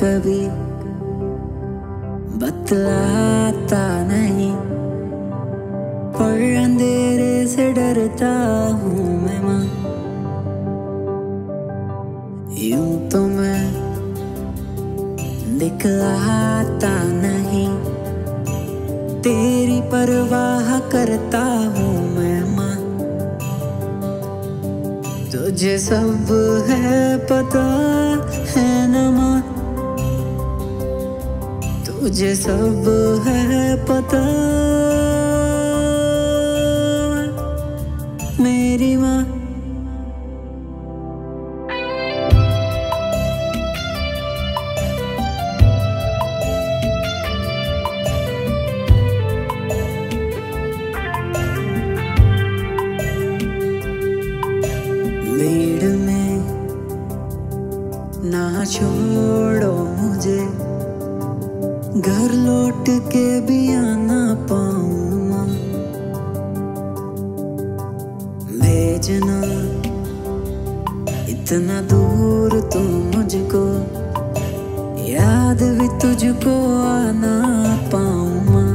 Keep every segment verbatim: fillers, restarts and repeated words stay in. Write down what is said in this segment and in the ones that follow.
कभी बतलाता नहीं, पर अंधेरे से डरता हूँ मैं माँ। यूं तो मैं दिखलाता नहीं, तेरी परवाह करता हूँ मैं माँ। तुझे सब है पता है न माँ, तुझे सब है पता मेरी माँ। भीड़ में ना छोड़ो मुझे, घर लौट के भी आना पाऊँ माँ। भेजना इतना दूर तो मुझको, याद भी तुझको आना पाऊँ माँ।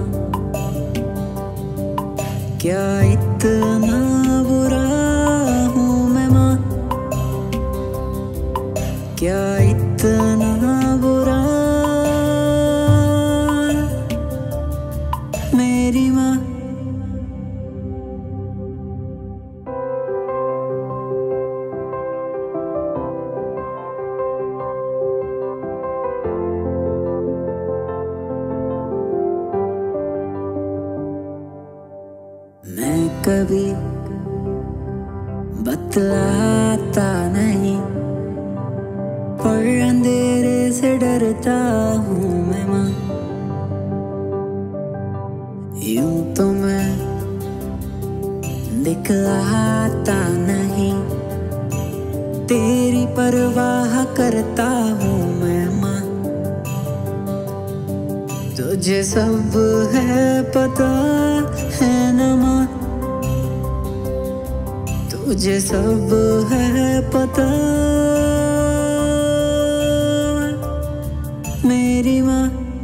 क्या इतना बुरा हूँ मैं माँ, क्या इतना बुरा मेरी माँ। मैं कभी बतलाता नहीं, पर अंधेरे से डरता हूँ मैं माँ। यूं तो मैं दिखलाता नहीं, तेरी परवाह करता हूँ मैं माँ। तुझे सब है पता है न माँ, तुझे सब है पता मेरी माँ।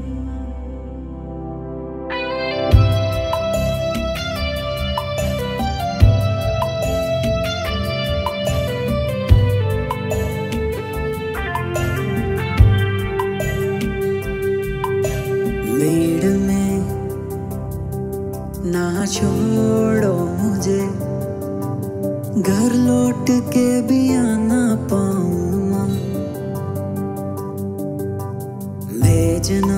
भीड़ में ना छोड़ो मुझे, घर लौट के भी आना पाऊँ माँ। भेजना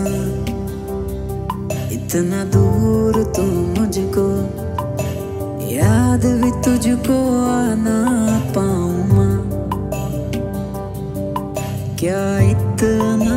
इतना दूर तो मुझको, याद भी तुझको आना पाऊँ माँ। क्या इतना